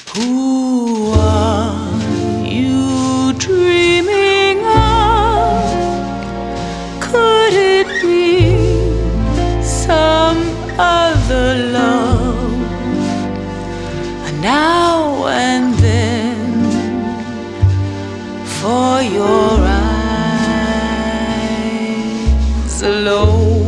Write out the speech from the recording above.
Who are you dreaming of? Could it be some other love? Now and then, for your eyes alone.